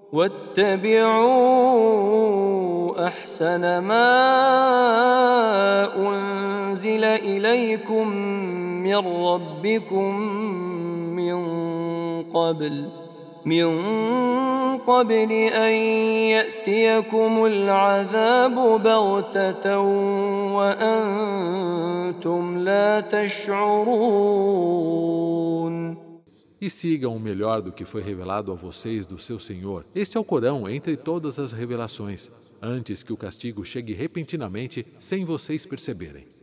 واتبعوا أحسن ما أنزل إليكم من ربكم من قبل أن يأتيكم العذاب بغتة وأنتم لا تشعرون. E sigam o melhor do que foi revelado a vocês do seu Senhor. Este é o Corão entre todas as revelações, antes que o castigo chegue repentinamente sem vocês perceberem.